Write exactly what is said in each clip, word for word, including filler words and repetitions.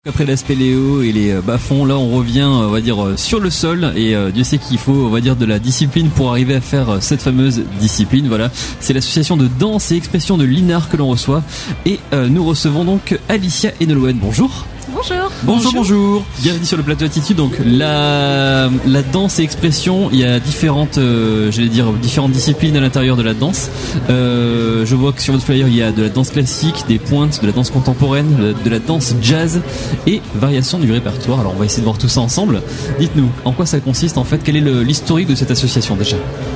Après l'aspect Léo et les bas-fonds, là on revient, on va dire, sur le sol et euh, Dieu sait qu'il faut, on va dire, de la discipline pour arriver à faire cette fameuse discipline. Voilà, c'est l'association de danse et expression de l'I N A R que l'on reçoit et euh, nous recevons donc Alicia et Nolwenn. Bonjour. Bonjour. Bonjour, bonjour. Bienvenue sur le plateau Attitude. Donc la la danse et expression, il y a différentes, euh, j'allais dire différentes disciplines à l'intérieur de la danse. Euh, je vois que sur votre flyer il y a de la danse classique, des pointes, de la danse contemporaine, de la danse jazz et variation du répertoire. Alors on va essayer de voir tout ça ensemble. Dites-nous, en quoi ça consiste en fait? Quel est le, l'historique de cette association déjà?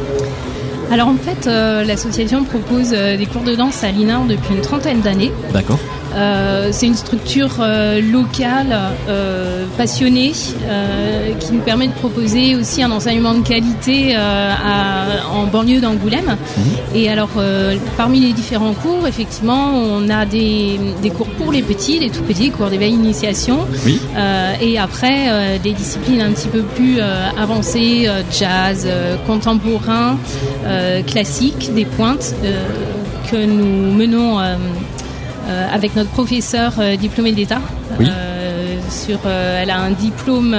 Alors en fait, euh, l'association propose euh, des cours de danse à l'I N A R depuis une trentaine d'années. D'accord. Euh, c'est une structure euh, locale, euh, passionnée, euh, qui nous permet de proposer aussi un enseignement de qualité euh, à, en banlieue d'Angoulême. Mmh. Et alors, euh, parmi les différents cours, effectivement, on a des, des cours pour les petits, les tout petits, cours d'éveil initiation. Oui. Euh, et après, euh, des disciplines un petit peu plus euh, avancées, euh, jazz, euh, contemporain, euh, classique, des pointes euh, que nous menons euh, Euh, avec notre professeur euh, diplômé d'État. Oui. Euh, sur, euh, elle a un diplôme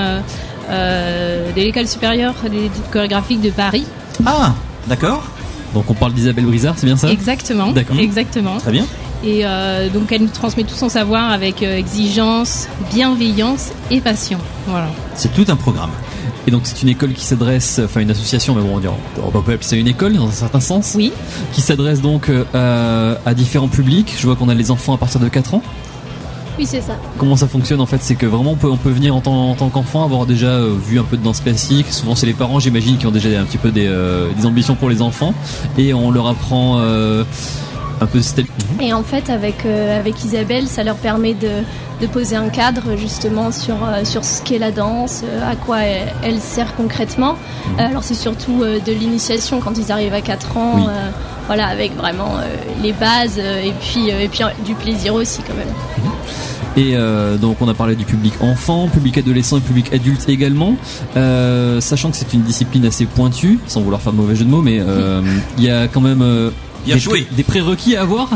euh, de l'École supérieure des études chorégraphiques de Paris. Ah, d'accord. Donc on parle d'Isabelle Brizard, c'est bien ça? Exactement. D'accord. Exactement. Très bien. Et euh, donc elle nous transmet tout son savoir avec euh, exigence, bienveillance et passion. Voilà. C'est tout un programme. Et donc c'est une école qui s'adresse, enfin une association, mais bon on, dirait, on peut appeler ça une école dans un certain sens. Oui. Qui s'adresse donc euh, à différents publics. Je vois qu'on a les enfants à partir de quatre ans. Oui, c'est ça. Comment ça fonctionne en fait? C'est que vraiment on peut, on peut venir en tant, en tant qu'enfant, avoir déjà euh, vu un peu de danse classique. Souvent c'est les parents, j'imagine, qui ont déjà un petit peu des, euh, des ambitions pour les enfants. Et on leur apprend euh, un peu de style. Et en fait avec, euh, avec Isabelle, ça leur permet de, de poser un cadre justement sur, euh, sur ce qu'est la danse, euh, à quoi elle, elle sert concrètement. Mmh. Alors c'est surtout euh, de l'initiation quand ils arrivent à quatre ans. Oui. Euh, voilà, avec vraiment euh, les bases euh, et, puis, euh, et puis euh, du plaisir aussi quand même. Mmh. Et euh, donc on a parlé du public enfant, public adolescent et public adulte également, euh, sachant que c'est une discipline assez pointue, sans vouloir faire de mauvais jeu de mots, mais il euh, y a quand même euh, des, pré- des prérequis à avoir.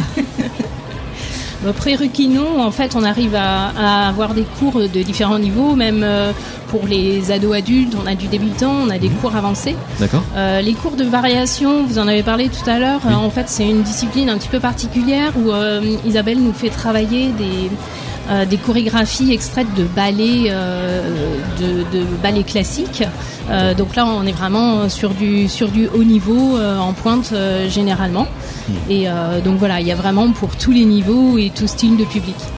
Bah, prérequis non, en fait on arrive à, à avoir des cours de différents niveaux, même euh, pour les ados adultes, on a du débutant, on a des cours avancés. D'accord. Euh, les cours de variation, vous en avez parlé tout à l'heure, oui. euh, en fait c'est une discipline un petit peu particulière où euh, Isabelle nous fait travailler des... Euh, des chorégraphies extraites de ballets, euh, de, de ballets classiques. Euh, donc là, on est vraiment sur du sur du haut niveau, euh, en pointe euh, généralement. Et euh, donc voilà, il y a vraiment pour tous les niveaux et tout style de public.